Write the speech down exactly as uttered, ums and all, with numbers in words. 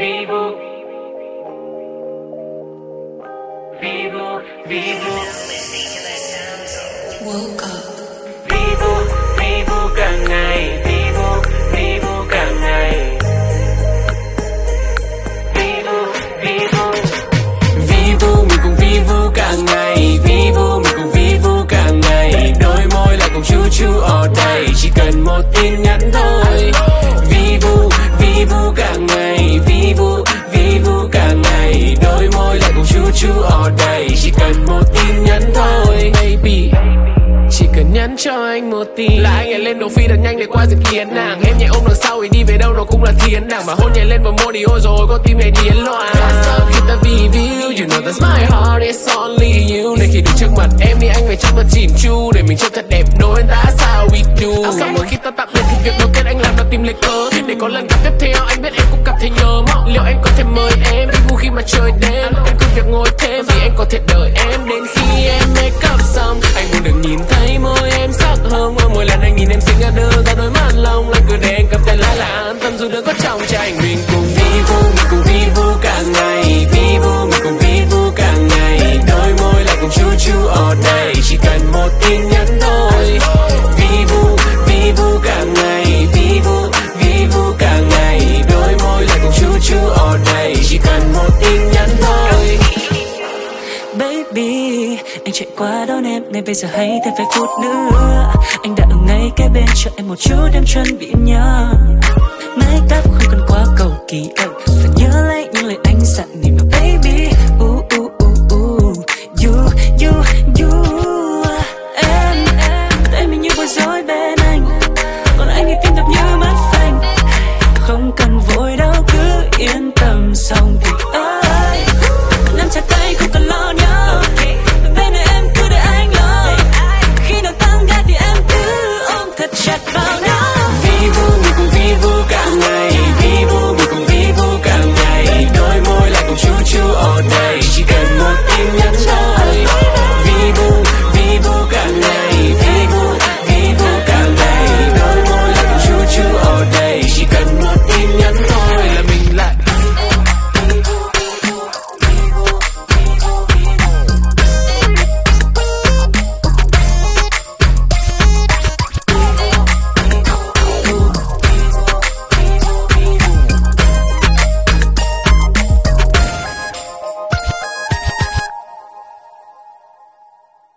Vivo, Vivo, Vivo. Woke up. Vivo, Vivo càng ngày, Vivo, Vivo càng ngày. Vivo, Vivo, Vivo mình cùng Vivo càng ngày, Vivo mình cùng Vivo càng ngày. Đôi môi lại cùng chú chú ở đây, chỉ cần một tin nhắn thôi. Vivo, Vivo càng ngày, Vivo, Vivo càng ngày. Đôi môi lại cùng chú chú ở đây, chỉ cần một tin nhắn thôi. Baby, chỉ cần nhắn cho anh một tin là anh lại lên đồ phi thật nhanh để qua dự kiến nàng. Em nhẹ ôm đằng sau thì đi về đâu nó cũng là thiên đàng. Mà hôn nhẹ lên vào môi thì ôi rồi con tim này điên loạn. Khi ta vì view, you know that's my heart, it's only you. Nên khi đứng trước mặt em thì anh phải chắc và chỉn chu, để mình trông thật đẹp đôi that's how we do. Xong rồi khi ta tạm biệt thì việc đầu tiên anh làm là tìm lấy cớ, để có lần gặp tiếp theo anh biết em cũng cảm thấy nhớ mong. Liệu anh có thể mời em đi vui khi mà trời đêm, em cứ việc ngồi thêm vì anh có thể đợi em đến khi em make up xong. Anh muốn được nhìn thấy môi em sắc hương, và mỗi lần anh nhìn em xinh ra đưa ra đôi mắt long lanh. Cứ để anh cầm tay lái là an tâm dù đừng có trong tranh. Mình cùng Vivo, mình cùng Vivo càng ngày, Vivo mình cùng Vivo càng ngày. Đôi môi lại cùng chú chú ở đây, chỉ cần một tin nhắn thôi. Vivo, Vivo càng ngày, Vivo, Vivo càng ngày. Đôi môi lại cùng chú chú ở đây, chỉ cần một tin nhắn thôi. Baby, anh chạy qua đón em, ngay bây giờ hay thêm vài phút nữa. Anh đã ở ngay kế bên cho em một chút, em chuẩn bị nhớ. Make up không cần quá cầu